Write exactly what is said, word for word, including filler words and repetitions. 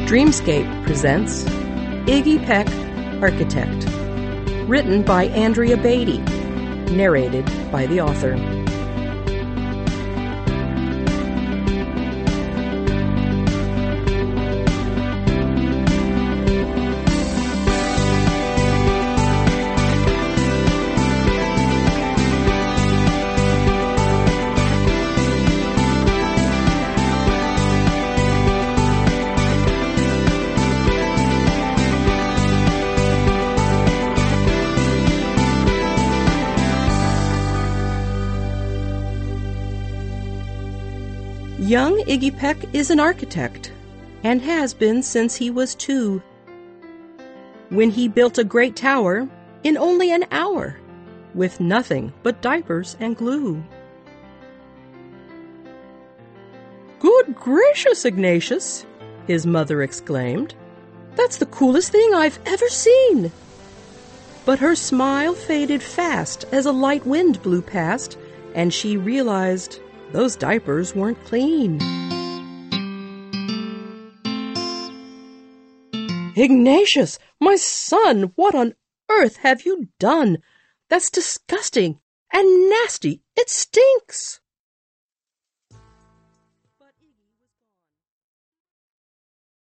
Dreamscape presents Iggy Peck, Architect, written by Andrea Beatty, narrated by the author. Young Iggy Peck is an architect, and has been since he was two, when he built a great tower in only an hour, with nothing but diapers and glue. "Good gracious, Ignatius!" his mother exclaimed. "That's the coolest thing I've ever seen!" But her smile faded fast as a light wind blew past, and she realized those diapers weren't clean. "Ignatius, my son, what on earth have you done? That's disgusting and nasty. It stinks!"